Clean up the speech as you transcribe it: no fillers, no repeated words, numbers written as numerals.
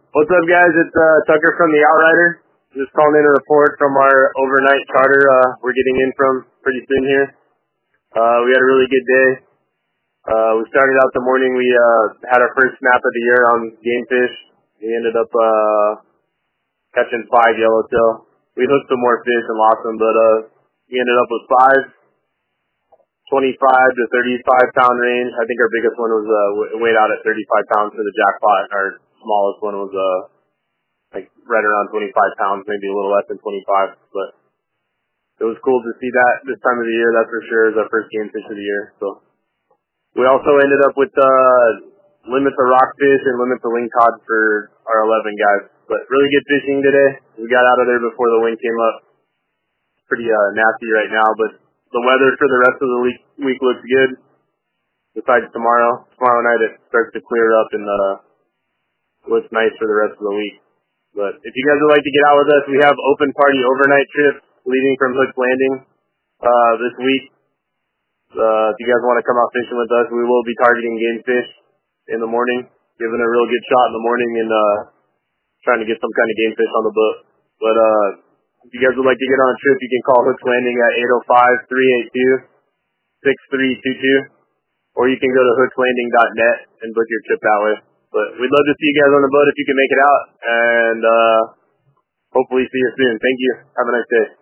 What's up, guys? It's Tucker from the Outrider. Just calling in a report from our overnight charter we're getting in from pretty soon here. We had a really good day. We started out the morning. We had our first snap of the year on game fish. We ended up catching 5 yellowtail. We hooked some more fish and lost them, but we ended up with 5, 25 to 35 pound range. I think our biggest one was weighed out at 35 pounds for the jackpot. Our smallest one was like right around 25 pounds, maybe a little less than 25. But it was cool to see that this time of the year. That's for sure. It was our first game fish of the year. So we also ended up with limit the rockfish and limit the lingcod for our 11 guys. But really good fishing today. We got out of there before the wind came up. Pretty nasty right now, but the weather for the rest of the week looks good. Besides tomorrow. Tomorrow night it starts to clear up and looks nice for the rest of the week. But if you guys would like to get out with us, we have open party overnight trips leaving from Hook's Landing this week. If you guys want to come out fishing with us, we will be targeting game fish in the morning, giving a real good shot in the morning and trying to get some kind of game fish on the boat. But if you guys would like to get on a trip, you can call Hook's Landing at 805-382-6322, or you can go to hookslanding.net and book your trip that way. But we'd love to see you guys on the boat if you can make it out, and hopefully see you soon. Thank you. Have a nice day.